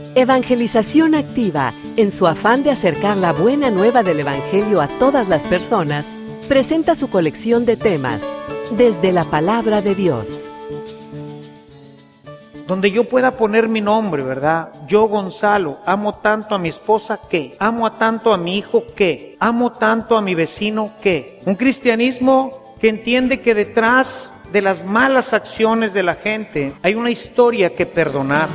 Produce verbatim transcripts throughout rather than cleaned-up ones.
Evangelización Activa, en su afán de acercar la buena nueva del Evangelio a todas las personas, presenta su colección de temas, Desde la Palabra de Dios. Donde yo pueda poner mi nombre, ¿verdad? Yo, Gonzalo, amo tanto a mi esposa que, amo a tanto a mi hijo que, amo tanto a mi vecino que. Un cristianismo que entiende que detrás de las malas acciones de la gente hay una historia que perdonar.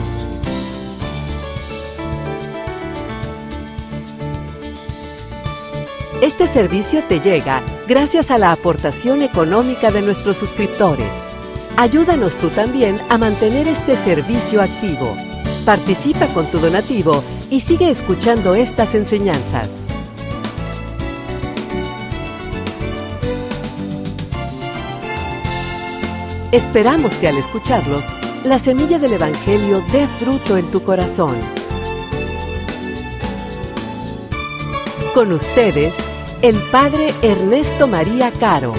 Este servicio te llega gracias a la aportación económica de nuestros suscriptores. Ayúdanos tú también a mantener este servicio activo. Participa con tu donativo y sigue escuchando estas enseñanzas. Esperamos que al escucharlos, la semilla del Evangelio dé fruto en tu corazón. Con ustedes, el Padre Ernesto María Caro.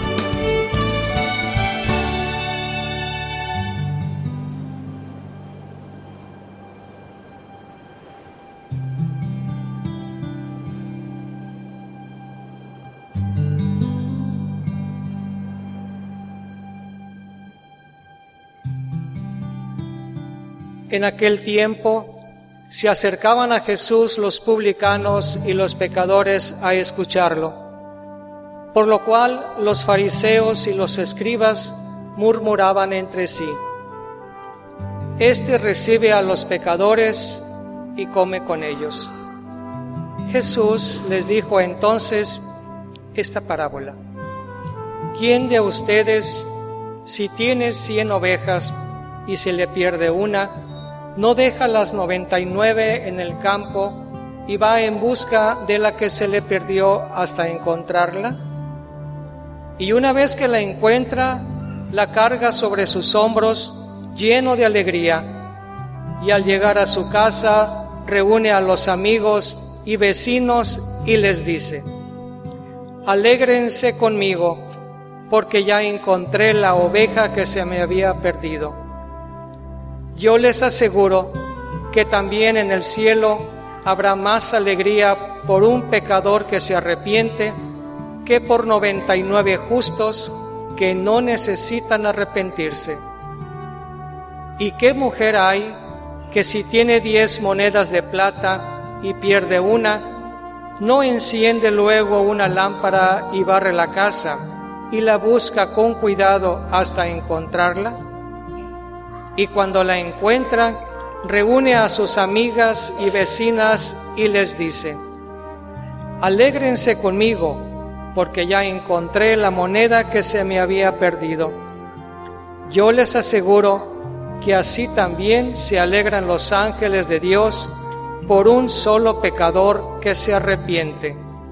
En aquel tiempo se acercaban a Jesús los publicanos y los pecadores a escucharlo, por lo cual los fariseos y los escribas murmuraban entre sí: Este recibe a los pecadores y come con ellos. Jesús les dijo entonces esta parábola: ¿Quién de ustedes, si tiene cien ovejas y se le pierde una, no deja las noventa y nueve en el campo y va en busca de la que se le perdió hasta encontrarla? Y una vez que la encuentra, la carga sobre sus hombros lleno de alegría, y al llegar a su casa reúne a los amigos y vecinos y les dice: Alégrense conmigo, porque ya encontré la oveja que se me había perdido. Yo les aseguro que también en el cielo habrá más alegría por un pecador que se arrepiente que por noventa y nueve justos que no necesitan arrepentirse. ¿Y qué mujer hay que si tiene diez monedas de plata y pierde una, no enciende luego una lámpara y barre la casa y la busca con cuidado hasta encontrarla? Y cuando la encuentra, reúne a sus amigas y vecinas y les dice: Alégrense conmigo, porque ya encontré la moneda que se me había perdido. Yo les aseguro que así también se alegran los ángeles de Dios por un solo pecador que se arrepiente.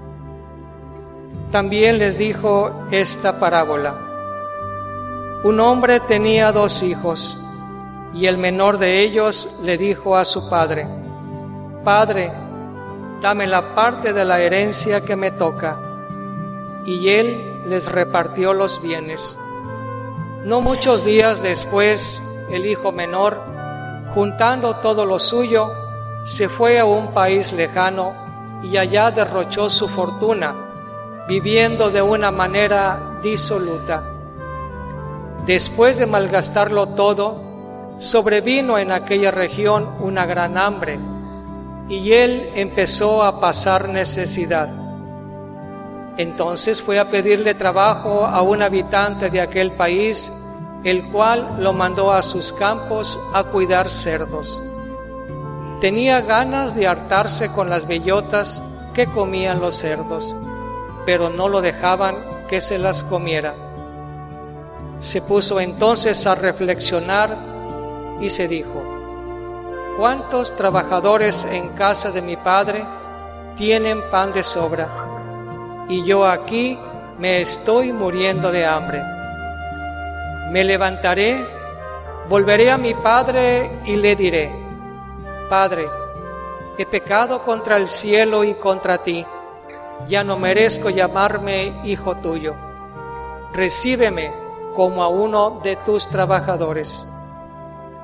También les dijo esta parábola: Un hombre tenía dos hijos, y el menor de ellos le dijo a su padre: Padre, dame la parte de la herencia que me toca. Y él les repartió los bienes. No muchos días después, el hijo menor, juntando todo lo suyo, se fue a un país lejano y allá derrochó su fortuna, viviendo de una manera disoluta. Después de malgastarlo todo, sobrevino en aquella región una gran hambre, y él empezó a pasar necesidad. Entonces fue a pedirle trabajo a un habitante de aquel país, el cual lo mandó a sus campos a cuidar cerdos. Tenía ganas de hartarse con las bellotas que comían los cerdos, pero no lo dejaban que se las comiera. Se puso entonces a reflexionar y se dijo: ¿Cuántos trabajadores en casa de mi padre tienen pan de sobra? Y yo aquí me estoy muriendo de hambre. Me levantaré, volveré a mi padre y le diré: Padre, he pecado contra el cielo y contra ti. Ya no merezco llamarme hijo tuyo. Recíbeme como a uno de tus trabajadores.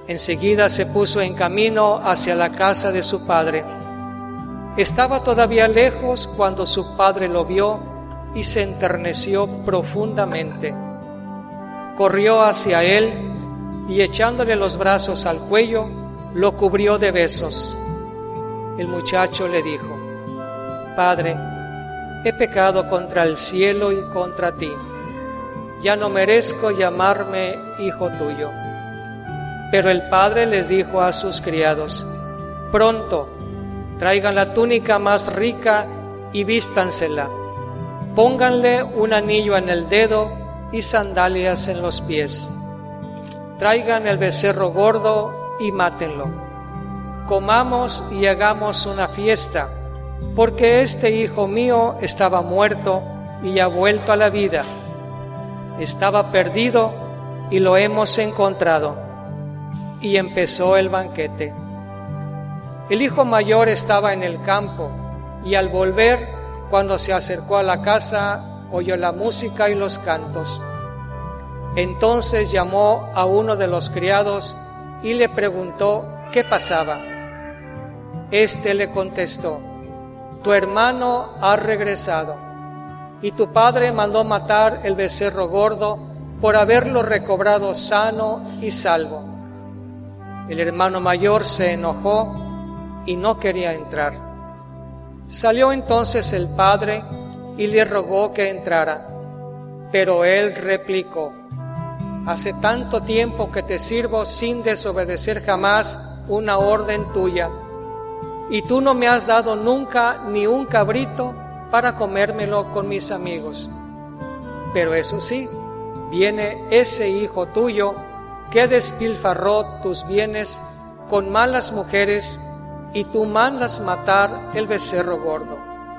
Enseguida se puso en camino hacia la casa de su padre. Estaba todavía lejos cuando su padre lo vio y se enterneció profundamente. Corrió hacia él y echándole los brazos al cuello, lo cubrió de besos. El muchacho le dijo: Padre, he pecado contra el cielo y contra ti. Ya no merezco llamarme hijo tuyo. Pero el padre les dijo a sus criados: Pronto, traigan la túnica más rica y vístansela. Pónganle un anillo en el dedo y sandalias en los pies. Traigan el becerro gordo y mátenlo. Comamos y hagamos una fiesta, porque este hijo mío estaba muerto y ha vuelto a la vida. Estaba perdido y lo hemos encontrado. Y empezó el banquete. El hijo mayor estaba en el campo, y al volver, cuando se acercó a la casa, oyó la música y los cantos. Entonces llamó a uno de los criados y le preguntó qué pasaba. Este le contestó: Tu hermano ha regresado, y tu padre mandó matar el becerro gordo por haberlo recobrado sano y salvo. El hermano mayor se enojó y no quería entrar. Salió entonces el padre y le rogó que entrara, pero él replicó: Hace tanto tiempo que te sirvo sin desobedecer jamás una orden tuya, y tú no me has dado nunca ni un cabrito para comérmelo con mis amigos. Pero eso sí, viene ese hijo tuyo que despilfarró tus bienes con malas mujeres, y tú mandas matar el becerro gordo.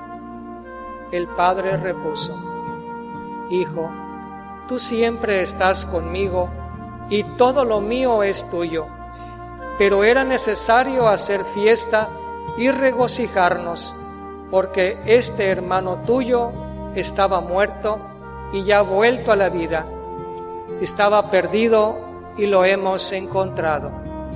El padre repuso: Hijo, tú siempre estás conmigo, y todo lo mío es tuyo. Pero era necesario hacer fiesta y regocijarnos, porque este hermano tuyo estaba muerto y ya ha vuelto a la vida. Estaba perdido y lo hemos encontrado.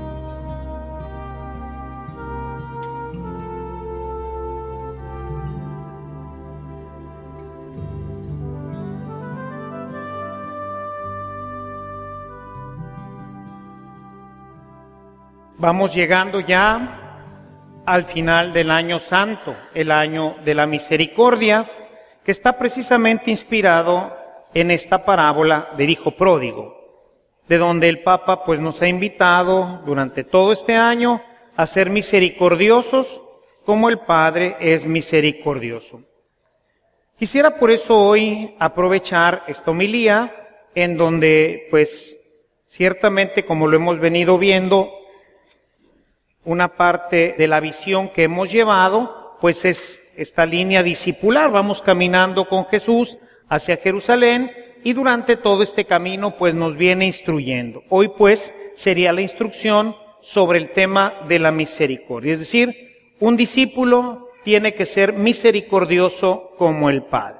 Vamos llegando ya al final del año santo, el año de la misericordia, que está precisamente inspirado en esta parábola del hijo pródigo, de donde el Papa pues nos ha invitado durante todo este año a ser misericordiosos como el Padre es misericordioso. Quisiera por eso hoy aprovechar esta homilía en donde pues ciertamente, como lo hemos venido viendo, una parte de la visión que hemos llevado pues es esta línea discipular. Vamos caminando con Jesús hacia Jerusalén y durante todo este camino pues nos viene instruyendo. Hoy pues sería la instrucción sobre el tema de la misericordia, es decir, un discípulo tiene que ser misericordioso como el Padre.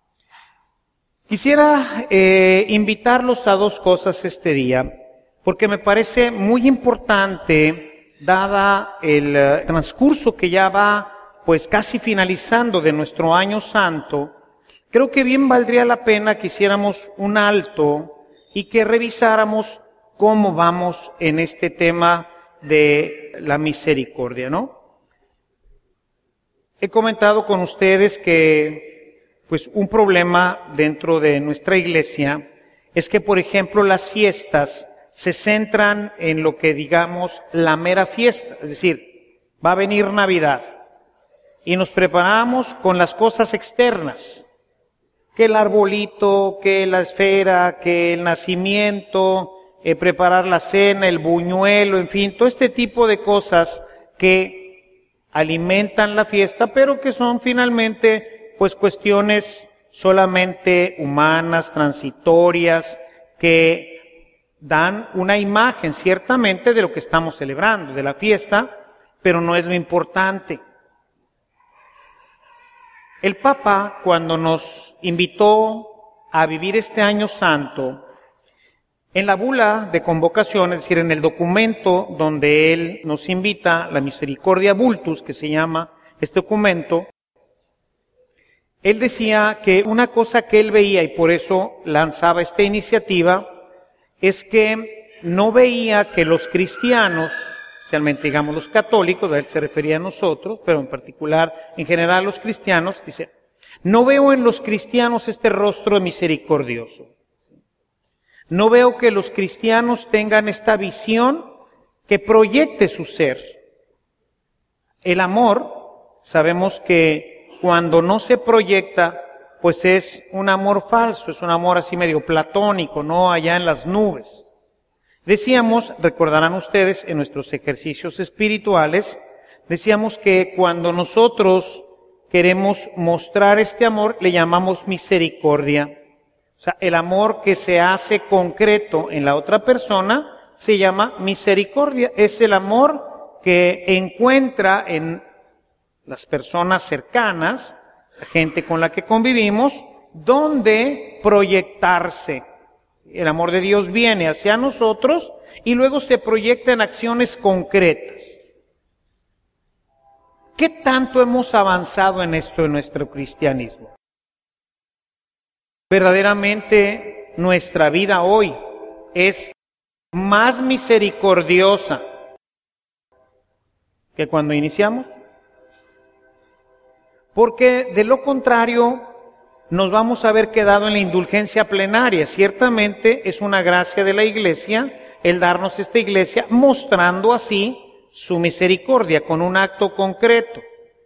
Quisiera eh, invitarlos a dos cosas este día, porque me parece muy importante, dada el uh, transcurso que ya va pues casi finalizando de nuestro año santo. Creo que bien valdría la pena que hiciéramos un alto y que revisáramos cómo vamos en este tema de la misericordia, ¿no? He comentado con ustedes que pues un problema dentro de nuestra iglesia es que, por ejemplo, las fiestas se centran en lo que digamos la mera fiesta, es decir, va a venir Navidad y nos preparamos con las cosas externas, que el arbolito, que la esfera, que el nacimiento, eh, preparar la cena, el buñuelo, en fin, todo este tipo de cosas que alimentan la fiesta, pero que son finalmente pues cuestiones solamente humanas, transitorias, que dan una imagen ciertamente de lo que estamos celebrando, de la fiesta, pero no es lo importante. El Papa, cuando nos invitó a vivir este año santo, En la bula de convocación, es decir, en el documento donde él nos invita, la Misericordia Vultus, que se llama este documento, él decía que una cosa que él veía, y por eso lanzaba esta iniciativa, es que no veía que los cristianos, especialmente digamos los católicos, a él se refería a nosotros, pero en particular, en general los cristianos, dice, no veo en los cristianos este rostro misericordioso. No veo que los cristianos tengan esta visión que proyecte su ser. El amor, sabemos que cuando no se proyecta, pues es un amor falso, es un amor así medio platónico, no allá en las nubes. Decíamos, recordarán ustedes, en nuestros ejercicios espirituales, decíamos que cuando nosotros queremos mostrar este amor, le llamamos misericordia. O sea, el amor que se hace concreto en la otra persona se llama misericordia. Es el amor que encuentra en las personas cercanas, la gente con la que convivimos, donde proyectarse. El amor de Dios viene hacia nosotros y luego se proyecta en acciones concretas. ¿Qué tanto hemos avanzado en esto en nuestro cristianismo? Verdaderamente nuestra vida hoy es más misericordiosa que cuando iniciamos. Porque de lo contrario nos vamos a haber quedado en la indulgencia plenaria. Ciertamente es una gracia de la Iglesia el darnos esta Iglesia mostrando así su misericordia con un acto concreto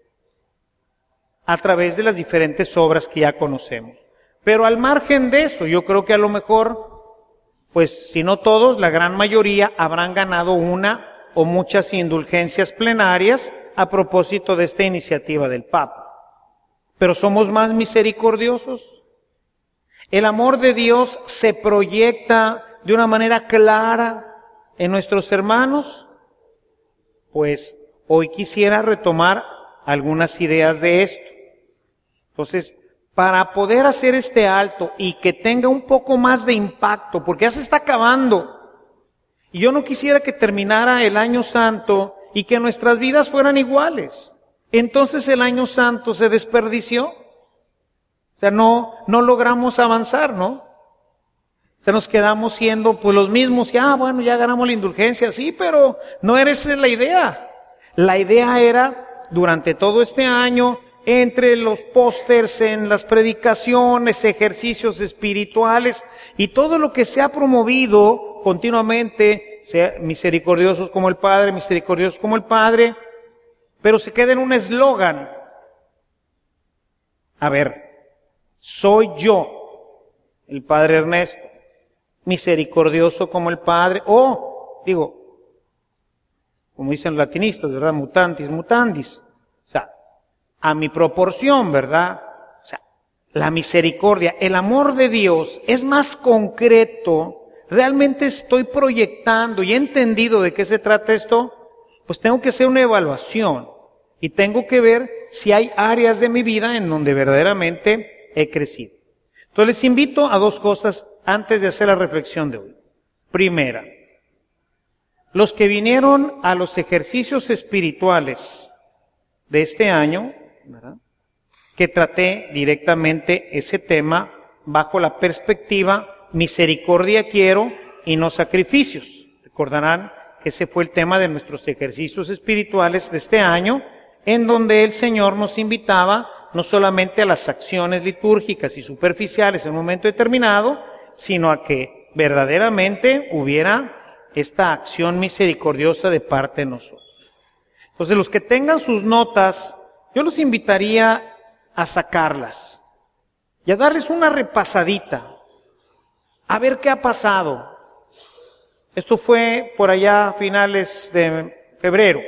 a través de las diferentes obras que ya conocemos. Pero al margen de eso, yo creo que a lo mejor, pues si no todos, la gran mayoría habrán ganado una o muchas indulgencias plenarias a propósito de esta iniciativa del Papa. Pero somos más misericordiosos. El amor de Dios se proyecta de una manera clara en nuestros hermanos. Pues hoy quisiera retomar algunas ideas de esto. Entonces, para poder hacer este alto y que tenga un poco más de impacto, porque ya se está acabando. Y yo no quisiera que terminara el año santo y que nuestras vidas fueran iguales. Entonces el año santo se desperdició. O sea, no, no logramos avanzar, ¿no? O sea, nos quedamos siendo pues los mismos y, ah, bueno, ya ganamos la indulgencia, sí, pero no era esa la idea. La idea era, durante todo este año, entre los pósters, en las predicaciones, ejercicios espirituales y todo lo que se ha promovido continuamente, sea misericordiosos como el Padre, misericordiosos como el Padre, pero se queda en un eslogan. A ver, soy yo, el Padre Ernesto, misericordioso como el Padre, o, digo, como dicen los latinistas, ¿verdad? Mutantis, mutandis. O sea, a mi proporción, ¿verdad? O sea, la misericordia, el amor de Dios es más concreto. ¿Realmente estoy proyectando y he entendido de qué se trata esto? Pues tengo que hacer una evaluación y tengo que ver si hay áreas de mi vida en donde verdaderamente he crecido. Entonces les invito a dos cosas antes de hacer la reflexión de hoy. Primera, los que vinieron a los ejercicios espirituales de este año, ¿verdad?, que traté directamente ese tema bajo la perspectiva misericordia quiero y no sacrificios. Recordarán que ese fue el tema de nuestros ejercicios espirituales de este año, en donde el Señor nos invitaba no solamente a las acciones litúrgicas y superficiales en un momento determinado, sino a que verdaderamente hubiera esta acción misericordiosa de parte de nosotros. Entonces, los que tengan sus notas, yo los invitaría a sacarlas y a darles una repasadita, a ver qué ha pasado. Esto fue por allá a finales de febrero,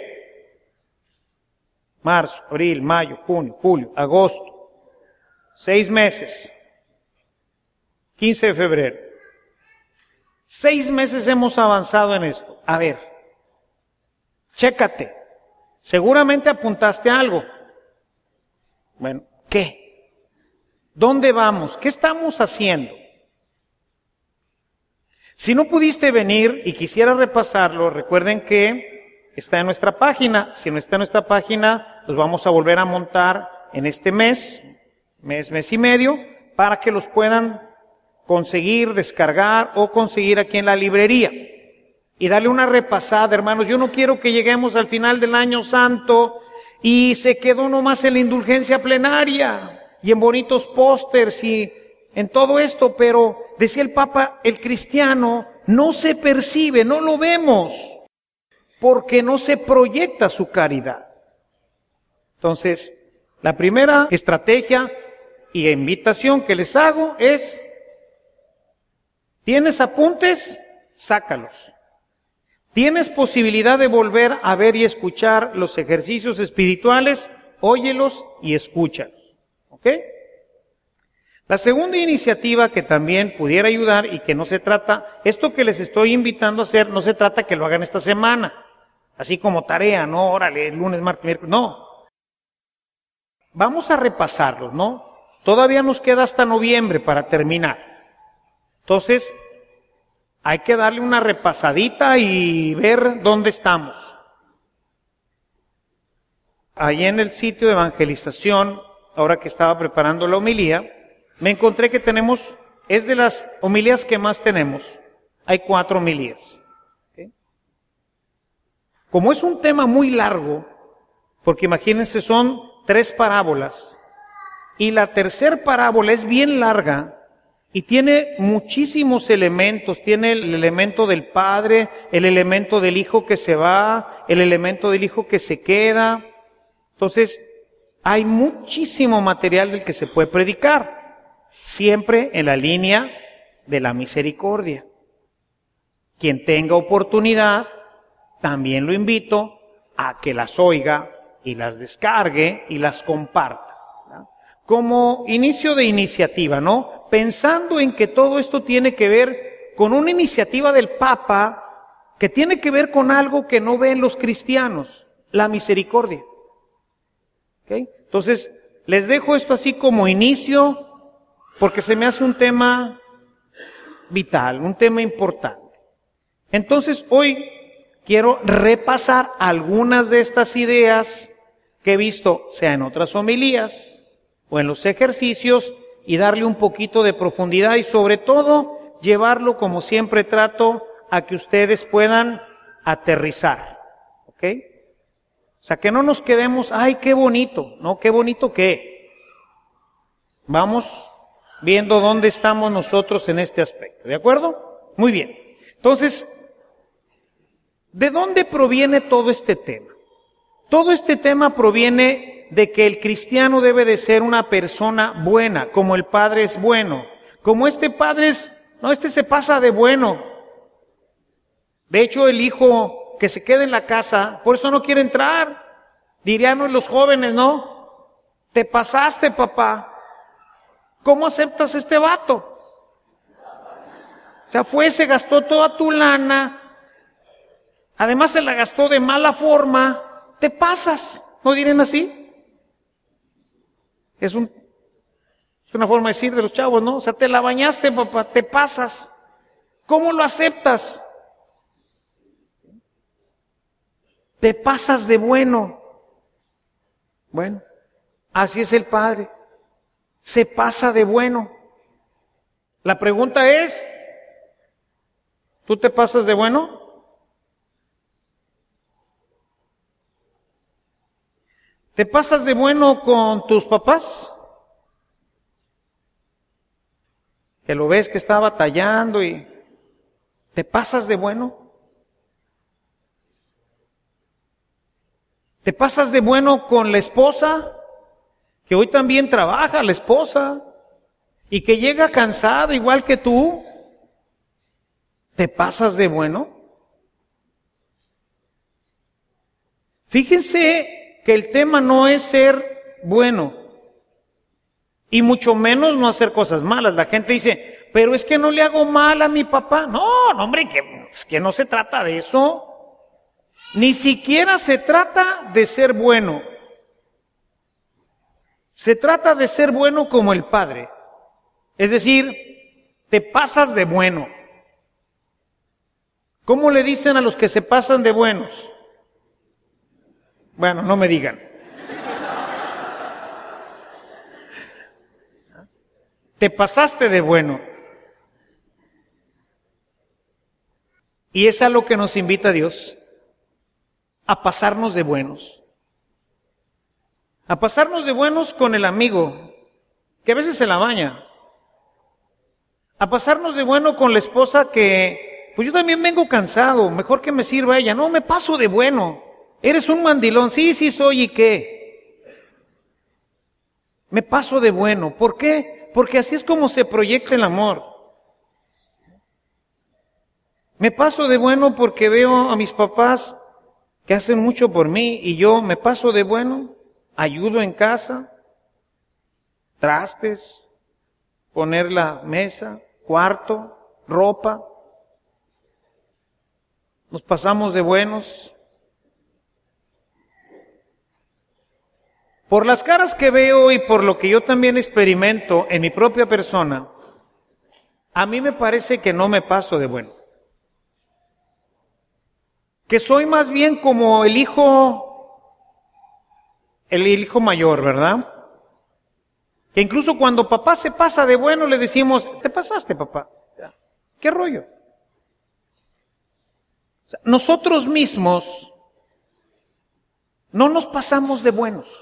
marzo, abril, mayo, junio, julio, agosto, seis meses, quince de febrero. Seis meses hemos avanzado en esto. A ver, chécate, seguramente apuntaste algo. Bueno, ¿qué? ¿Dónde vamos? ¿Qué estamos haciendo? Si no pudiste venir y quisieras repasarlo, recuerden que está en nuestra página. Si no está en nuestra página, los vamos a volver a montar en este mes, mes, mes y medio, para que los puedan conseguir, descargar o conseguir aquí en la librería. Y darle una repasada, hermanos. Yo no quiero que lleguemos al final del año santo y se quedó nomás en la indulgencia plenaria y en bonitos pósters y en todo esto, pero decía el Papa, el cristiano no se percibe, no lo vemos, porque no se proyecta su caridad. Entonces, la primera estrategia y invitación que les hago es, ¿tienes apuntes? Sácalos. ¿Tienes posibilidad de volver a ver y escuchar los ejercicios espirituales? Óyelos y escúchalos. ¿Ok? La segunda iniciativa que también pudiera ayudar y que no se trata, esto que les estoy invitando a hacer, no se trata que lo hagan esta semana, así como tarea, no, órale, lunes, martes, miércoles, no. Vamos a repasarlos, ¿no? Todavía nos queda hasta noviembre para terminar. Entonces, hay que darle una repasadita y ver dónde estamos. Ahí en el sitio de evangelización, ahora que estaba preparando la homilía, me encontré que tenemos, es de las homilías que más tenemos. Hay cuatro homilías. ¿Okay? Como es un tema muy largo, porque imagínense son tres parábolas, y la tercera parábola es bien larga, y tiene muchísimos elementos, tiene el elemento del padre, el elemento del hijo que se va, el elemento del hijo que se queda. Entonces, hay muchísimo material del que se puede predicar. Siempre en la línea de la misericordia. Quien tenga oportunidad, también lo invito a que las oiga y las descargue y las comparta, ¿no? Como inicio de iniciativa, ¿no? Pensando en que todo esto tiene que ver con una iniciativa del Papa que tiene que ver con algo que no ven los cristianos, la misericordia. ¿Okay? Entonces, les dejo esto así como inicio, porque se me hace un tema vital, un tema importante. Entonces, hoy quiero repasar algunas de estas ideas que he visto, sea en otras homilías o en los ejercicios, y darle un poquito de profundidad y sobre todo llevarlo, como siempre trato, a que ustedes puedan aterrizar. ¿Ok? O sea, que no nos quedemos, ay, qué bonito, ¿no? Qué bonito qué. Vamos viendo dónde estamos nosotros en este aspecto, ¿de acuerdo? Muy bien. Entonces, ¿de dónde proviene todo este tema? Todo este tema proviene de que el cristiano debe de ser una persona buena, como el Padre es bueno. Como este Padre es, no, este se pasa de bueno. De hecho, el hijo que se queda en la casa, por eso no quiere entrar. Dirían los jóvenes, ¿no? Te pasaste, papá. ¿Cómo aceptas este vato? O sea, fue, se gastó toda tu lana, además se la gastó de mala forma, te pasas, ¿no dirían así? Es, un, es una forma de decir de los chavos, ¿no? O sea, te la bañaste, papá, te pasas. ¿Cómo lo aceptas? Te pasas de bueno. Bueno, así es el Padre. Se pasa de bueno. La pregunta es, ¿tú te pasas de bueno? ¿Te pasas de bueno con tus papás? Que lo ves que está batallando y ¿te pasas de bueno? ¿Te pasas de bueno con la esposa? Que hoy también trabaja la esposa y que llega cansada igual que tú. ¿Te pasas de bueno? Fíjense que el tema no es ser bueno y mucho menos no hacer cosas malas. La gente dice, pero es que no le hago mal a mi papá. No, no hombre, que, es que no se trata de eso. Ni siquiera se trata de ser bueno. Se trata de ser bueno como el Padre. Es decir, te pasas de bueno. ¿Cómo le dicen a los que se pasan de buenos? Bueno, no me digan. Te pasaste de bueno. Y es a lo que nos invita Dios, a pasarnos de buenos. A pasarnos de buenos con el amigo, que a veces se la baña. A pasarnos de bueno con la esposa que, pues yo también vengo cansado, mejor que me sirva ella. No, me paso de bueno. Eres un mandilón. Sí, sí soy, ¿y qué? Me paso de bueno. ¿Por qué? Porque así es como se proyecta el amor. Me paso de bueno porque veo a mis papás que hacen mucho por mí y yo me paso de bueno, ayudo en casa, trastes, poner la mesa, cuarto, ropa. Nos pasamos de buenos. Por las caras que veo y por lo que yo también experimento en mi propia persona, a mí me parece que no me paso de bueno. Que soy más bien como el hijo, el hijo mayor, ¿verdad? Que incluso cuando papá se pasa de bueno le decimos, ¿te pasaste, papá? ¿Qué rollo? O sea, nosotros mismos no nos pasamos de buenos.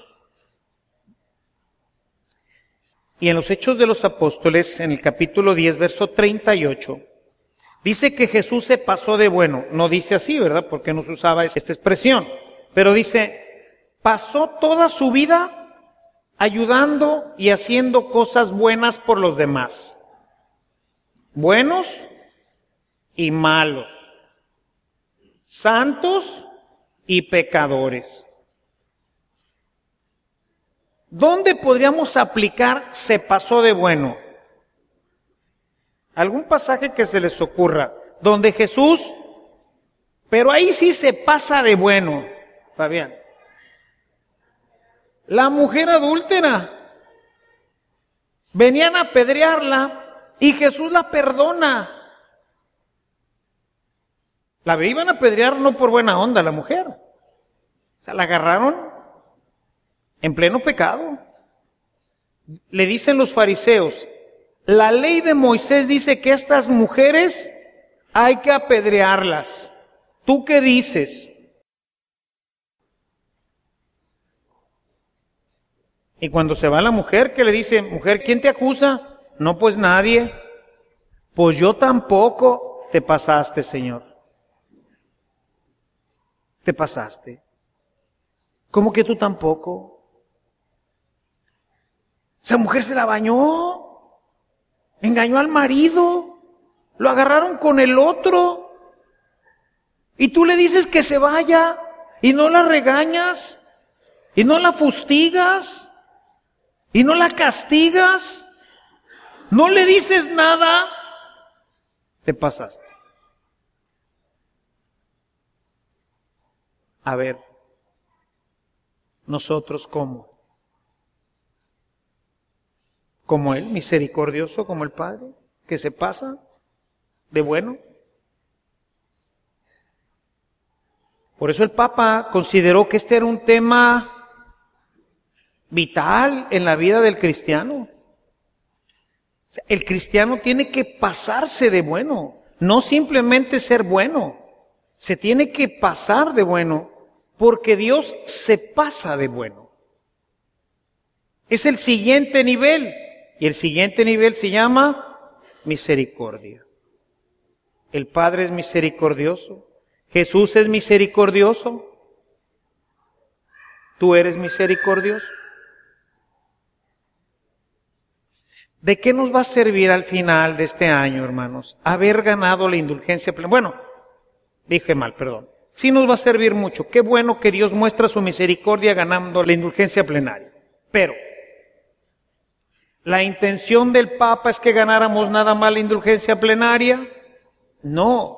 Y en los Hechos de los Apóstoles, en el capítulo diez, verso treinta y ocho, dice que Jesús se pasó de bueno. No dice así, ¿verdad? Porque no se usaba esta expresión. Pero dice, pasó toda su vida ayudando y haciendo cosas buenas por los demás. Buenos y malos. Santos y pecadores. ¿Dónde podríamos aplicar se pasó de bueno? Algún pasaje que se les ocurra, donde Jesús, pero ahí sí se pasa de bueno, Fabián. La mujer adúltera, venían a apedrearla y Jesús la perdona. La iban a apedrear no por buena onda la mujer, o sea, la agarraron en pleno pecado. Le dicen los fariseos, la ley de Moisés dice que estas mujeres hay que apedrearlas. ¿Tú qué dices? Y cuando se va la mujer, ¿qué le dice? Mujer, ¿quién te acusa? No, pues nadie. Pues yo tampoco. Te pasaste, Señor. Te pasaste. ¿Cómo que tú tampoco? Esa mujer se la bañó, engañó al marido, lo agarraron con el otro, y tú le dices que se vaya, y no la regañas, y no la fustigas, y no la castigas, no le dices nada, te pasaste. A ver, nosotros cómo. Como Él, misericordioso como el Padre, que se pasa de bueno. Por eso el Papa consideró que este era un tema vital en la vida del cristiano. El cristiano tiene que pasarse de bueno, no simplemente ser bueno, se tiene que pasar de bueno, porque Dios se pasa de bueno. Es el siguiente nivel. Y el siguiente nivel se llama misericordia. El Padre es misericordioso. Jesús es misericordioso. ¿Tú eres misericordioso? ¿De qué nos va a servir al final de este año, hermanos? Haber ganado la indulgencia plenaria. Bueno, dije mal, perdón. Sí nos va a servir mucho. Qué bueno que Dios muestra su misericordia ganando la indulgencia plenaria. Pero ¿la intención del Papa es que ganáramos nada más la indulgencia plenaria? No.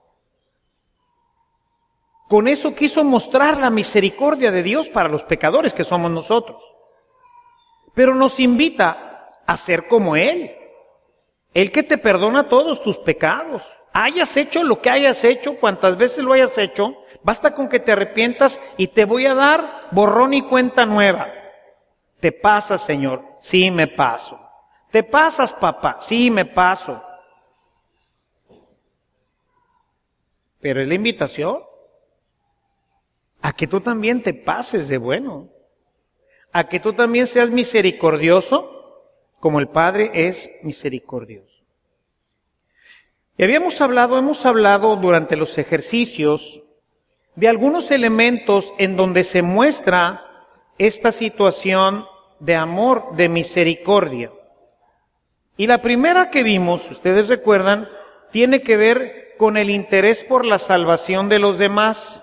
Con eso quiso mostrar la misericordia de Dios para los pecadores que somos nosotros. Pero nos invita a ser como Él. Él que te perdona todos tus pecados, hayas hecho lo que hayas hecho, cuantas veces lo hayas hecho, basta con que te arrepientas y te voy a dar borrón y cuenta nueva. ¿Te pasas, Señor? Sí, me paso. ¿Te pasas, papá? Sí, me paso. Pero es la invitación a que tú también te pases de bueno, a que tú también seas misericordioso como el Padre es misericordioso. Y habíamos hablado, hemos hablado durante los ejercicios de algunos elementos en donde se muestra esta situación de amor, de misericordia. Y la primera que vimos, ustedes recuerdan, tiene que ver con el interés por la salvación de los demás.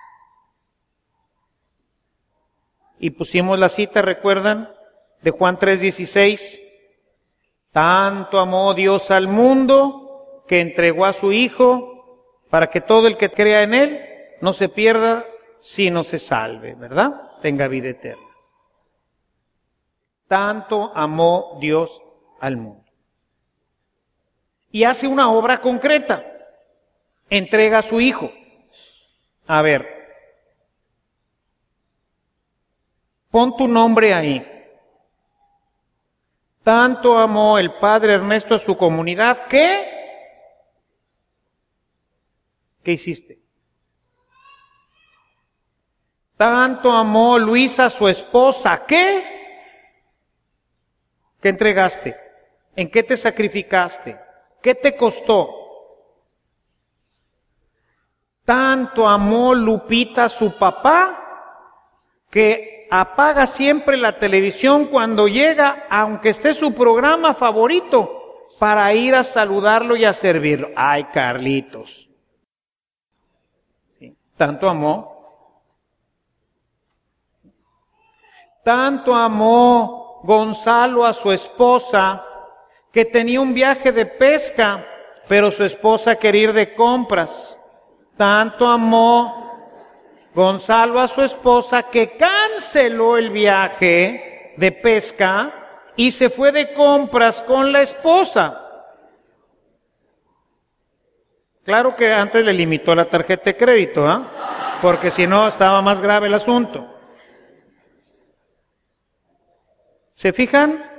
Y pusimos la cita, ¿recuerdan? De Juan tres dieciséis. Tanto amó Dios al mundo que entregó a su Hijo para que todo el que crea en Él no se pierda, sino se salve, ¿verdad? Tenga vida eterna. Tanto amó Dios al mundo. Y hace una obra concreta. Entrega a su Hijo. A ver, pon tu nombre ahí. Tanto amó el Padre Ernesto a su comunidad, ¿qué? ¿Qué hiciste? Tanto amó Luisa a su esposa, ¿qué? ¿Qué entregaste? ¿En qué te sacrificaste? ¿Qué te costó? Tanto amó Lupita a su papá, que apaga siempre la televisión cuando llega, aunque esté su programa favorito, para ir a saludarlo y a servirlo. ¡Ay, Carlitos! ¿Sí? Tanto amó. Tanto amó Gonzalo a su esposa, que tenía un viaje de pesca, pero su esposa quería ir de compras. Tanto amó Gonzalo a su esposa que canceló el viaje de pesca y se fue de compras con la esposa. Claro que antes le limitó la tarjeta de crédito, ¿ah? ¿eh? Porque si no estaba más grave el asunto. ¿Se fijan?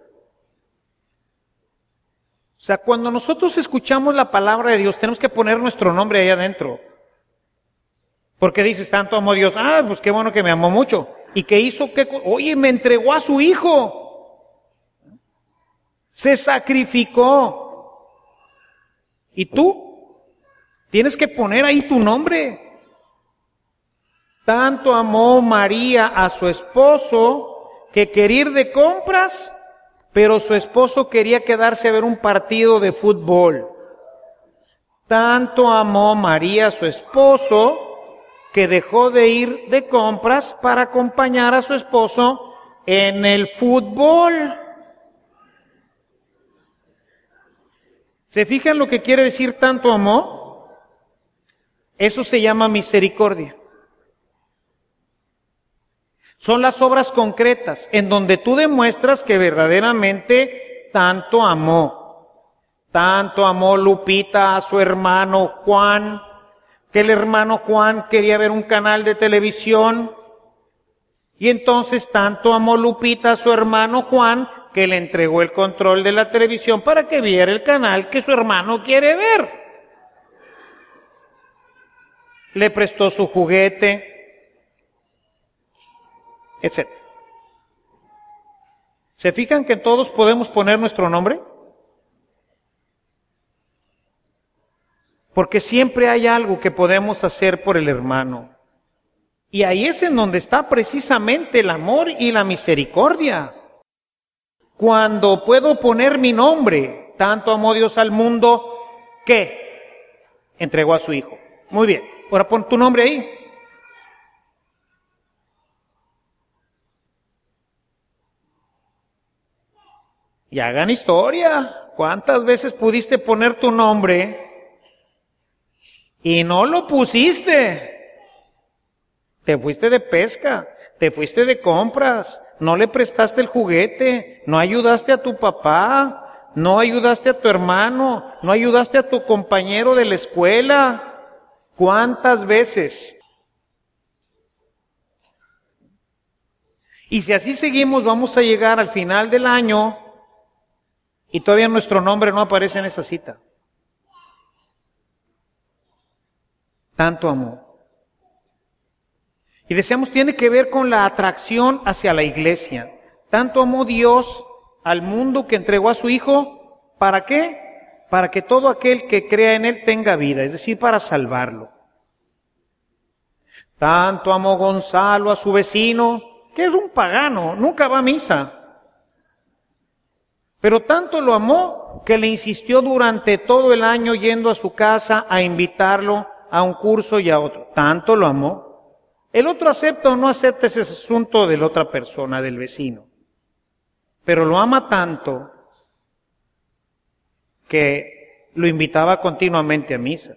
O sea, cuando nosotros escuchamos la palabra de Dios, tenemos que poner nuestro nombre ahí adentro. Porque dices, tanto amó Dios, ah, pues qué bueno que me amó mucho. ¿Y qué hizo? ¿Qué? Oye, me entregó a su Hijo. Se sacrificó. ¿Y tú? Tienes que poner ahí tu nombre. Tanto amó María a su esposo que quería ir de compras, pero su esposo quería quedarse a ver un partido de fútbol. Tanto amó María a su esposo que dejó de ir de compras para acompañar a su esposo en el fútbol. ¿Se fijan lo que quiere decir tanto amó? Eso se llama misericordia. Son las obras concretas en donde tú demuestras que verdaderamente tanto amó. Tanto amó Lupita a su hermano Juan, que el hermano Juan quería ver un canal de televisión. Y entonces tanto amó Lupita a su hermano Juan, que le entregó el control de la televisión para que viera el canal que su hermano quiere ver. Le prestó su juguete, etcétera. ¿Se fijan que todos podemos poner nuestro nombre? Porque siempre hay algo que podemos hacer por el hermano. Y ahí es en donde está precisamente el amor y la misericordia. Cuando puedo poner mi nombre, tanto amó Dios al mundo, que entregó a su Hijo. Muy bien, ahora pon tu nombre ahí. Y hagan historia. ¿Cuántas veces pudiste poner tu nombre y no lo pusiste? Te fuiste de pesca, te fuiste de compras, no le prestaste el juguete, no ayudaste a tu papá, no ayudaste a tu hermano, no ayudaste a tu compañero de la escuela. ¿Cuántas veces? Y si así seguimos, vamos a llegar al final del año y todavía nuestro nombre no aparece en esa cita. Tanto amor. Y decíamos, tiene que ver con la atracción hacia la iglesia. Tanto amó Dios al mundo que entregó a su Hijo, ¿para qué? Para que todo aquel que crea en Él tenga vida, es decir, para salvarlo. Tanto amó Gonzalo a su vecino, que es un pagano, nunca va a misa. Pero tanto lo amó que le insistió durante todo el año yendo a su casa a invitarlo a un curso y a otro. Tanto lo amó. El otro acepta o no acepta ese asunto de la otra persona, del vecino. Pero lo ama tanto que lo invitaba continuamente a misa.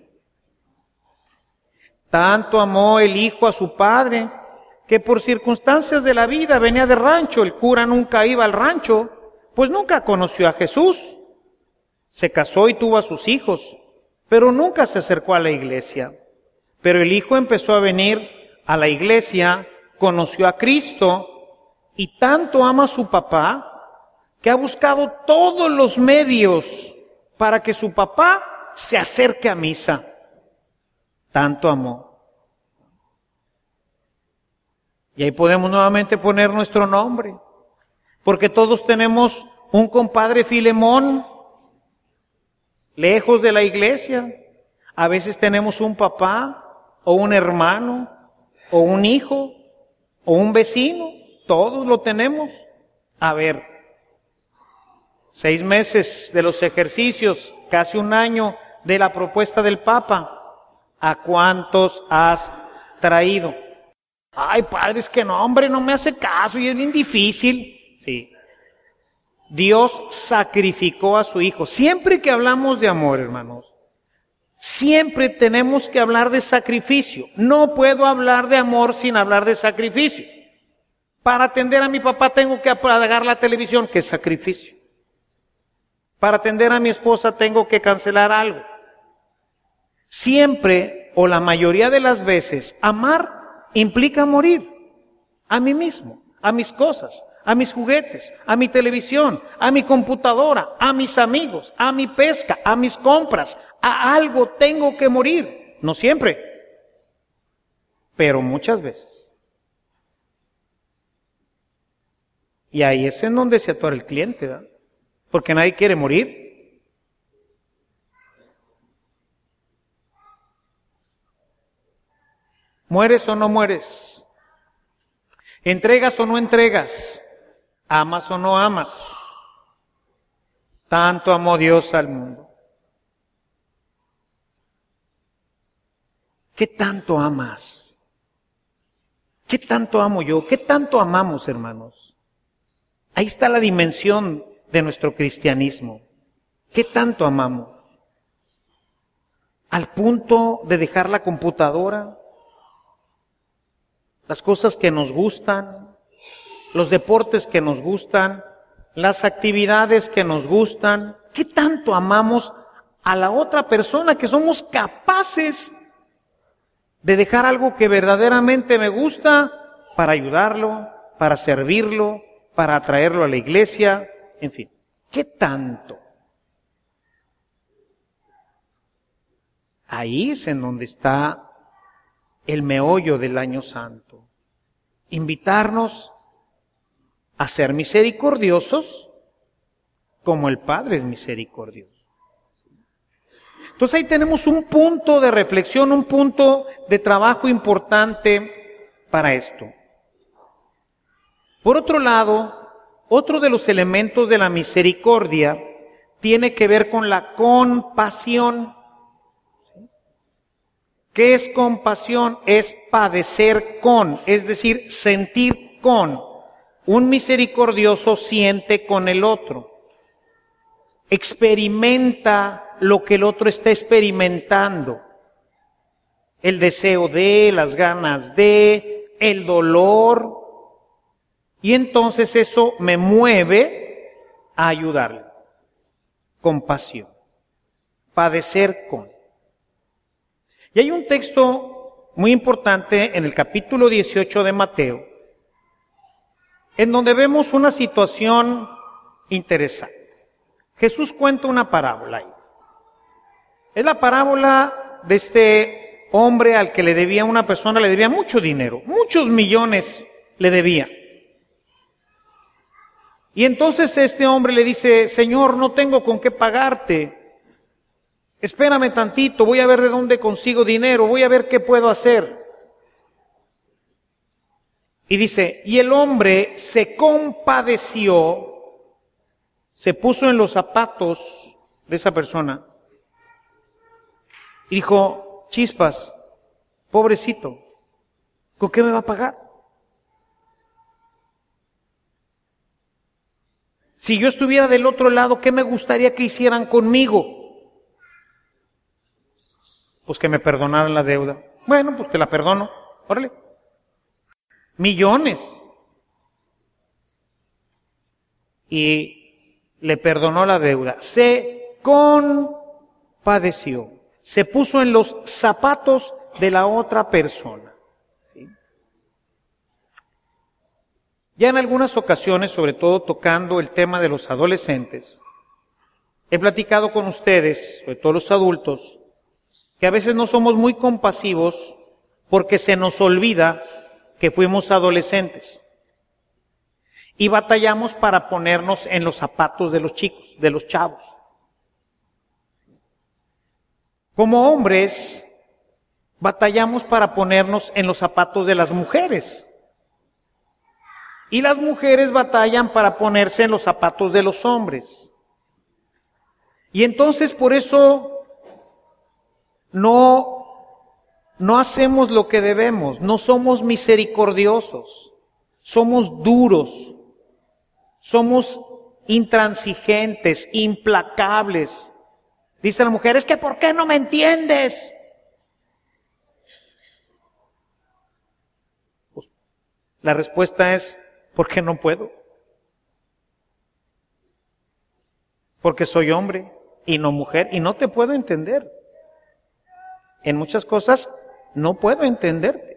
Tanto amó el hijo a su padre que por circunstancias de la vida venía de rancho. El cura nunca iba al rancho, pues nunca conoció a Jesús. Se casó y tuvo a sus hijos, pero nunca se acercó a la iglesia. Pero el hijo empezó a venir a la iglesia, conoció a Cristo y tanto ama a su papá que ha buscado todos los medios para que su papá se acerque a misa. Tanto amó. Y ahí podemos nuevamente poner nuestro nombre, porque todos tenemos un compadre Filemón, lejos de la iglesia. A veces tenemos un papá, o un hermano, o un hijo, o un vecino. Todos lo tenemos. A ver, seis meses de los ejercicios, casi un año de la propuesta del Papa. ¿A cuántos has traído? Ay, padre, es que no, hombre, no me hace caso y es bien difícil. Sí. Dios sacrificó a su Hijo. Siempre que hablamos de amor, hermanos, siempre tenemos que hablar de sacrificio. No puedo hablar de amor sin hablar de sacrificio. Para atender a mi papá tengo que apagar la televisión, que es sacrificio. Para atender a mi esposa tengo que cancelar algo. Siempre, o la mayoría de las veces, amar implica morir a mí mismo, a mis cosas, a mis juguetes, a mi televisión, a mi computadora, a mis amigos, a mi pesca, a mis compras. A algo tengo que morir. No siempre, pero muchas veces. Y ahí es en donde se atora el cliente, ¿verdad? Porque nadie quiere morir. ¿Mueres o no mueres? ¿Entregas o no entregas? ¿Amas o no amas? Tanto amó Dios al mundo. ¿Qué tanto amas? ¿Qué tanto amo yo? ¿Qué tanto amamos, hermanos? Ahí está la dimensión de nuestro cristianismo. ¿Qué tanto amamos? Al punto de dejar la computadora, las cosas que nos gustan, los deportes que nos gustan, las actividades que nos gustan. ¿Qué tanto amamos a la otra persona que somos capaces de dejar algo que verdaderamente me gusta para ayudarlo, para servirlo, para atraerlo a la iglesia? En fin, ¿qué tanto? Ahí es en donde está el meollo del año santo. Invitarnos a ser misericordiosos como el Padre es misericordioso. Entonces ahí tenemos un punto de reflexión, un punto de trabajo importante para esto. Por otro lado, otro de los elementos de la misericordia tiene que ver con la compasión. ¿Qué es compasión? Es padecer con, es decir, sentir con. Un misericordioso siente con el otro. Experimenta lo que el otro está experimentando. El deseo de, las ganas de, el dolor. Y entonces eso me mueve a ayudarle. compasión. Padecer con. Y hay un texto muy importante en el capítulo dieciocho de Mateo, en donde vemos una situación interesante. Jesús cuenta una parábola ahí. Es la parábola de este hombre al que le debía una persona, le debía mucho dinero, muchos millones le debía. Y entonces este hombre le dice: Señor, no tengo con qué pagarte. Espérame tantito, voy a ver de dónde consigo dinero, voy a ver qué puedo hacer. Y dice, y el hombre se compadeció, se puso en los zapatos de esa persona y dijo: chispas, pobrecito, ¿con qué me va a pagar? Si yo estuviera del otro lado, ¿qué me gustaría que hicieran conmigo? Pues que me perdonaran la deuda. Bueno, pues te la perdono. Órale. Millones. Y le perdonó la deuda. Se compadeció. Se puso en los zapatos de la otra persona. ¿Sí? Ya en algunas ocasiones, sobre todo tocando el tema de los adolescentes, he platicado con ustedes, sobre todo los adultos, que a veces no somos muy compasivos porque se nos olvida que fuimos adolescentes y batallamos para ponernos en los zapatos de los chicos, de los chavos. Como hombres, batallamos para ponernos en los zapatos de las mujeres y las mujeres batallan para ponerse en los zapatos de los hombres. Y entonces por eso No, no hacemos lo que debemos, no somos misericordiosos, somos duros, somos intransigentes, implacables. Dice la mujer: es que ¿por qué no me entiendes? Pues, la respuesta es: porque no puedo. Porque soy hombre y no mujer y no te puedo entender. En muchas cosas no puedo entenderte.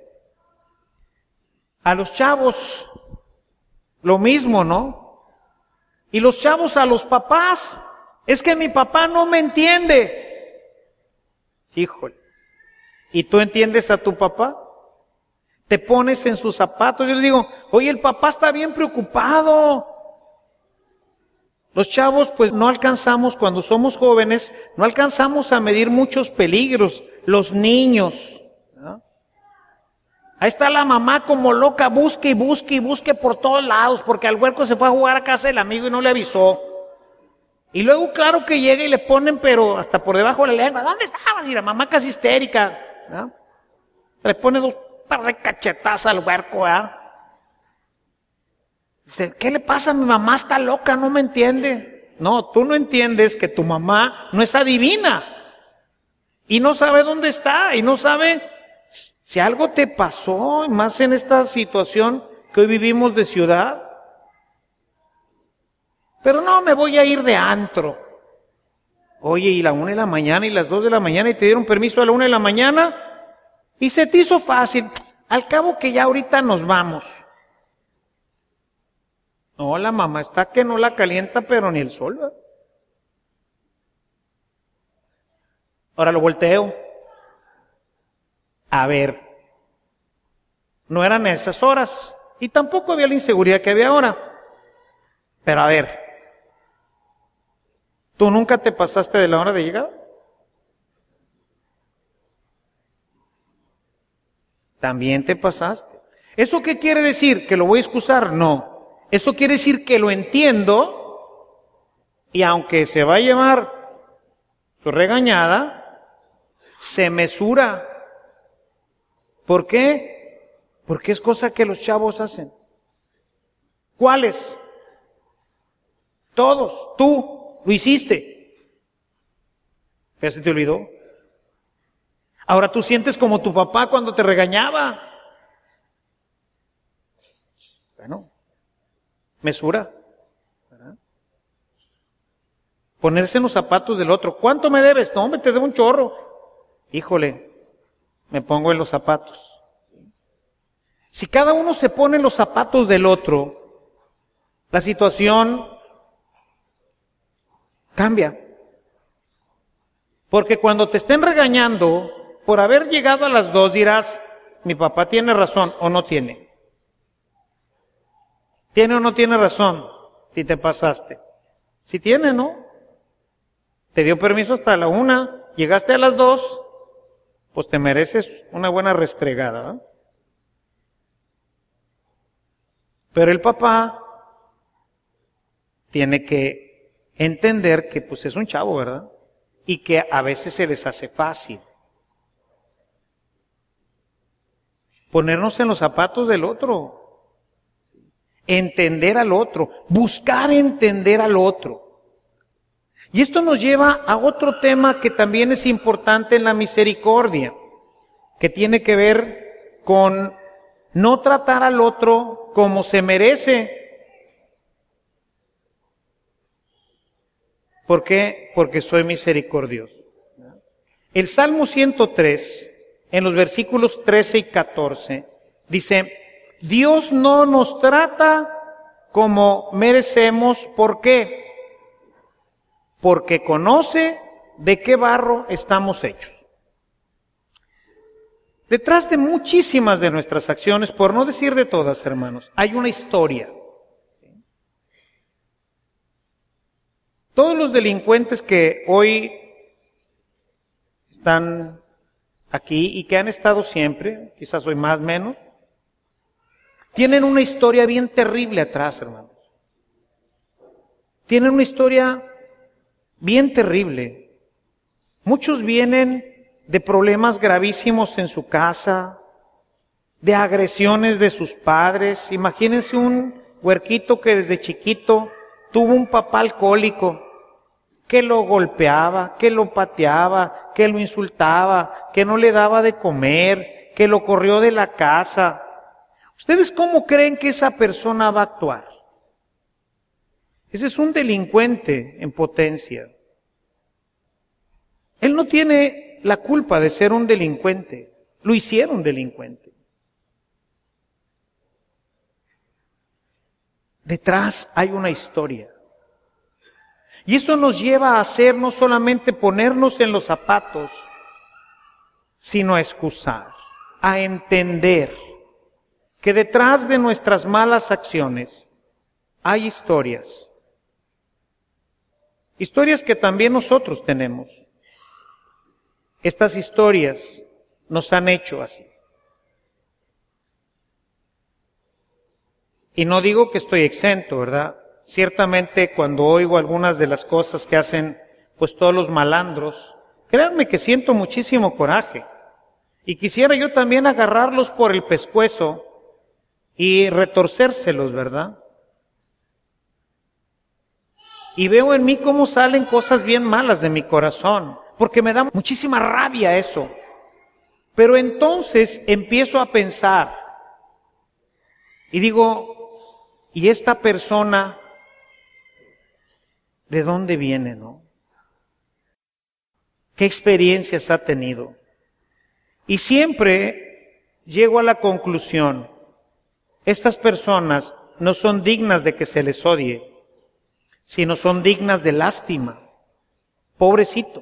A los chavos, lo mismo, ¿no? Y los chavos a los papás: es que mi papá no me entiende. Híjole. ¿Y tú entiendes a tu papá? Te pones en sus zapatos. Yo les digo: oye, el papá está bien preocupado. Los chavos, pues no alcanzamos, cuando somos jóvenes, no alcanzamos a medir muchos peligros. Los niños, ¿no? Ahí está la mamá como loca, busque y busque y busque por todos lados, porque al huerco se fue a jugar a casa del amigo y no le avisó. Y luego, claro que llega y le ponen, pero hasta por debajo de la lengua: ¿dónde estabas? Y la mamá casi histérica, ¿no? Le pone dos par de cachetazas al huerco, ¿eh? Dice: ¿qué le pasa? Mi mamá está loca, no me entiende. No, tú no entiendes que tu mamá no es adivina. Y no sabe dónde está, y no sabe si algo te pasó, más en esta situación que hoy vivimos de ciudad. Pero no, me voy a ir de antro. Oye, y la una de la mañana y las dos de la mañana, y te dieron permiso a la una de la mañana, y se te hizo fácil. Al cabo que ya ahorita nos vamos. No, la mamá está que no la calienta, pero ni el sol, ¿verdad? Ahora lo volteo. A ver, no eran esas horas y tampoco había la inseguridad que había ahora. Pero a ver, ¿tú nunca te pasaste de la hora de llegada? También te pasaste. ¿Eso qué quiere decir? ¿Que lo voy a excusar? No. Eso quiere decir que lo entiendo y aunque se va a llevar su regañada, se mesura. ¿Por qué? Porque es cosa que los chavos hacen. ¿Cuáles? Todos. Tú lo hiciste. ¿Ya se te olvidó? Ahora tú sientes como tu papá cuando te regañaba. Bueno, mesura, ¿verdad? Ponerse en los zapatos del otro. ¿Cuánto me debes? No, me te debo un chorro. Híjole, me pongo en los zapatos. Si cada uno se pone en los zapatos del otro, la situación cambia. Porque cuando te estén regañando por haber llegado a las dos, dirás, mi papá tiene razón o no tiene. ¿Tiene o no tiene razón si te pasaste? Si tiene, ¿no? Te dio permiso hasta la una, llegaste a las dos, pues te mereces una buena restregada, ¿no? Pero el papá tiene que entender que pues es un chavo, ¿verdad? Y que a veces se les hace fácil ponernos en los zapatos del otro, entender al otro, buscar entender al otro. Y esto nos lleva a otro tema que también es importante en la misericordia, que tiene que ver con no tratar al otro como se merece. ¿Por qué? Porque soy misericordioso. El Salmo ciento tres, en los versículos trece y catorce, dice, Dios no nos trata como merecemos. ¿Por qué? Porque conoce de qué barro estamos hechos. Detrás de muchísimas de nuestras acciones, por no decir de todas, hermanos, hay una historia. Todos los delincuentes que hoy están aquí y que han estado siempre, quizás hoy más o menos, tienen una historia bien terrible atrás, hermanos. Tienen una historia bien terrible. Muchos vienen de problemas gravísimos en su casa, de agresiones de sus padres. Imagínense un huerquito que desde chiquito tuvo un papá alcohólico, que lo golpeaba, que lo pateaba, que lo insultaba, que no le daba de comer, que lo corrió de la casa. ¿Ustedes cómo creen que esa persona va a actuar? Ese es un delincuente en potencia. Él no tiene la culpa de ser un delincuente, lo hicieron delincuente. Detrás hay una historia. Y eso nos lleva a hacer no solamente ponernos en los zapatos, sino a excusar, a entender que detrás de nuestras malas acciones hay historias. Historias que también nosotros tenemos. Estas historias nos han hecho así. Y no digo que estoy exento, ¿verdad? Ciertamente cuando oigo algunas de las cosas que hacen pues todos los malandros, créanme que siento muchísimo coraje. Y quisiera yo también agarrarlos por el pescuezo y retorcérselos, ¿verdad? Y veo en mí cómo salen cosas bien malas de mi corazón, porque me da muchísima rabia eso. Pero entonces empiezo a pensar y digo, ¿y esta persona de dónde viene, no? ¿Qué experiencias ha tenido? Y siempre llego a la conclusión, estas personas no son dignas de que se les odie, sino son dignas de lástima. Pobrecitos.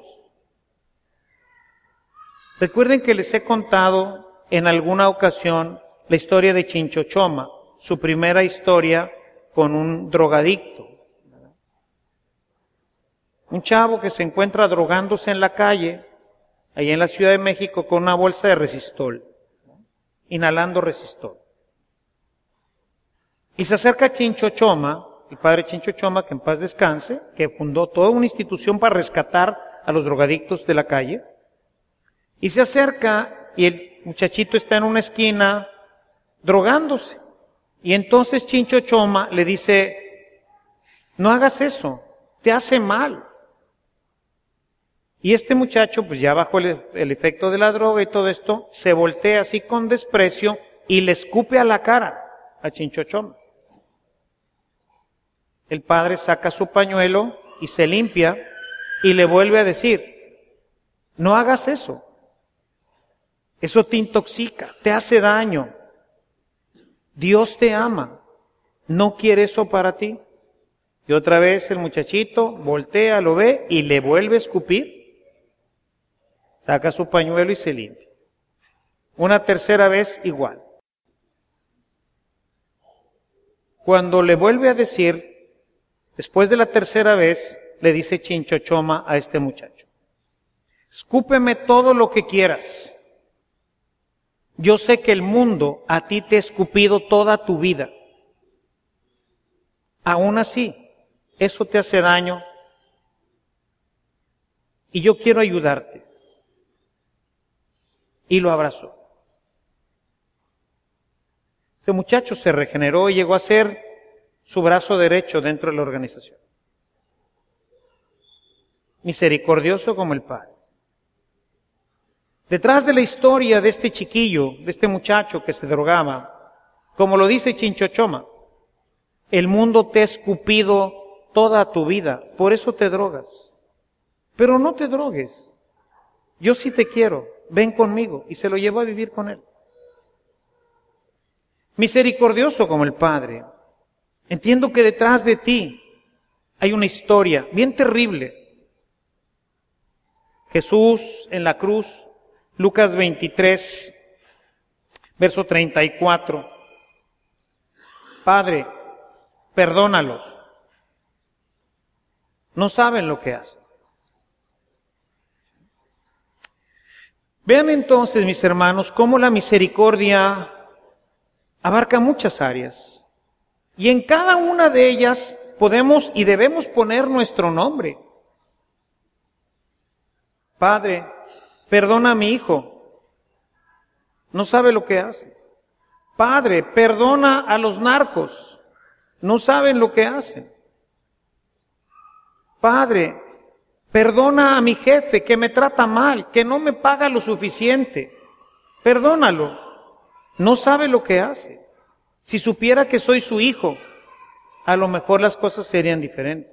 Recuerden que les he contado en alguna ocasión la historia de Chincho Choma, su primera historia con un drogadicto. Un chavo que se encuentra drogándose en la calle, ahí en la Ciudad de México, con una bolsa de resistol, inhalando resistol. Y se acerca Chincho Choma, el padre Chincho Choma, que en paz descanse, que fundó toda una institución para rescatar a los drogadictos de la calle, y se acerca y el muchachito está en una esquina drogándose. Y entonces Chincho Choma le dice, no hagas eso, te hace mal. Y este muchacho, pues ya bajo el, el efecto de la droga y todo esto, se voltea así con desprecio y le escupe a la cara a Chincho Choma. El padre saca su pañuelo y se limpia y le vuelve a decir, no hagas eso. Eso te intoxica, te hace daño. Dios te ama, no quiere eso para ti. Y otra vez el muchachito voltea, lo ve y le vuelve a escupir. Saca su pañuelo y se limpia. Una tercera vez igual. Cuando le vuelve a decir, después de la tercera vez, le dice Chinchochoma a este muchacho, escúpeme todo lo que quieras. Yo sé que el mundo a ti te ha escupido toda tu vida. Aún así, eso te hace daño y yo quiero ayudarte. Y lo abrazó. Ese muchacho se regeneró y llegó a ser su brazo derecho dentro de la organización. Misericordioso como el Padre. Detrás de la historia de este chiquillo, de este muchacho que se drogaba, como lo dice Chinchochoma, el mundo te ha escupido toda tu vida, por eso te drogas. Pero no te drogues. Yo sí te quiero, ven conmigo, y se lo llevó a vivir con él. Misericordioso como el Padre. Entiendo que detrás de ti hay una historia bien terrible. Jesús en la cruz, Lucas veintitrés, verso treinta y cuatro. Padre, perdónalos. No saben lo que hacen. Vean entonces, mis hermanos, cómo la misericordia abarca muchas áreas. Y en cada una de ellas podemos y debemos poner nuestro nombre. Padre, perdona a mi hijo. No sabe lo que hace. Padre, perdona a los narcos. No saben lo que hacen. Padre, perdona a mi jefe que me trata mal, que no me paga lo suficiente. Perdónalo. No sabe lo que hace. Si supiera que soy su hijo, a lo mejor las cosas serían diferentes.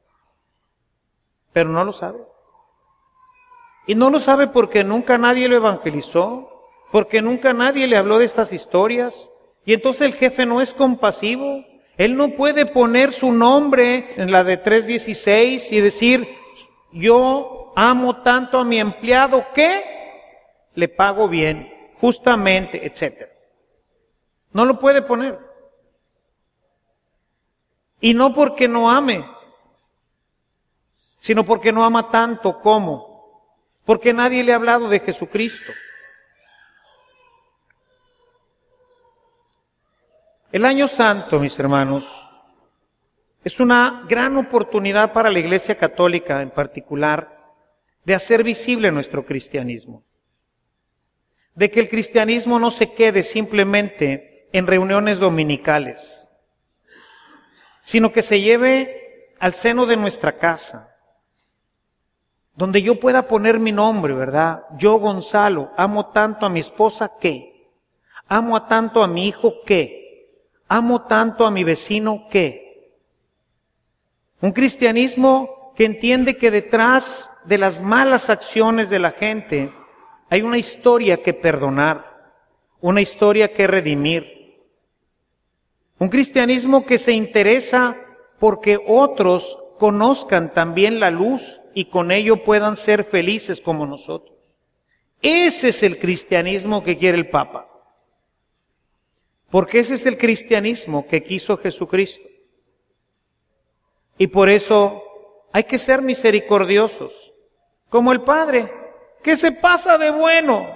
Pero no lo sabe. Y no lo sabe porque nunca nadie lo evangelizó, porque nunca nadie le habló de estas historias. Y entonces el jefe no es compasivo. Él no puede poner su nombre en la de tres dieciséis y decir, yo amo tanto a mi empleado que le pago bien, justamente, etcétera. No lo puede poner. Y no porque no ame, sino porque no ama tanto como, porque nadie le ha hablado de Jesucristo. El Año Santo, mis hermanos, es una gran oportunidad para la Iglesia Católica en particular de hacer visible nuestro cristianismo. De que el cristianismo no se quede simplemente en reuniones dominicales, sino que se lleve al seno de nuestra casa, donde yo pueda poner mi nombre, ¿verdad? Yo, Gonzalo, amo tanto a mi esposa que, amo a tanto a mi hijo que, amo tanto a mi vecino que. Un cristianismo que entiende que detrás de las malas acciones de la gente hay una historia que perdonar, una historia que redimir. Un cristianismo que se interesa porque otros conozcan también la luz y con ello puedan ser felices como nosotros. Ese es el cristianismo que quiere el Papa. Porque ese es el cristianismo que quiso Jesucristo. Y por eso hay que ser misericordiosos, como el Padre, que se pasa de bueno,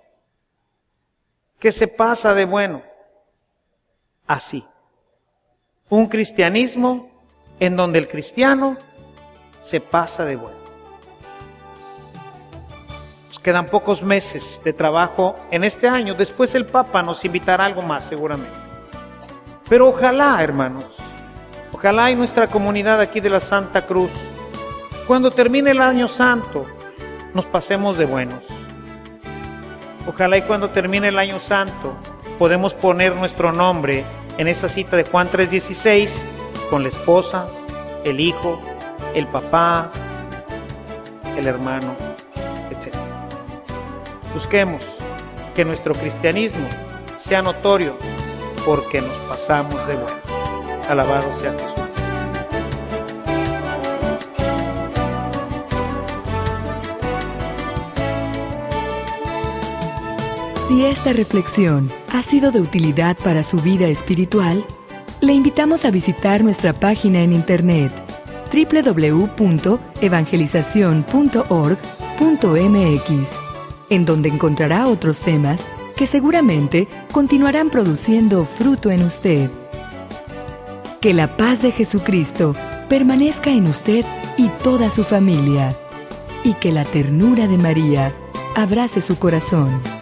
que se pasa de bueno. Así, un cristianismo en donde el cristiano se pasa de bueno. Nos quedan pocos meses de trabajo en este año, después el Papa nos invitará a algo más seguramente. Pero ojalá, hermanos, ojalá y nuestra comunidad aquí de la Santa Cruz, cuando termine el Año Santo, nos pasemos de buenos. Ojalá y cuando termine el Año Santo, podemos poner nuestro nombre en esa cita de Juan tres dieciséis con la esposa, el hijo el papá, el hermano, etcétera. Busquemos que nuestro cristianismo sea notorio porque nos pasamos de bueno. Alabado sea Jesús. Si esta reflexión ha sido de utilidad para su vida espiritual, le invitamos a visitar nuestra página en internet doble u doble u doble u punto evangelización punto org punto m x, en donde encontrará otros temas que seguramente continuarán produciendo fruto en usted. Que la paz de Jesucristo permanezca en usted y toda su familia, y que la ternura de María abrace su corazón.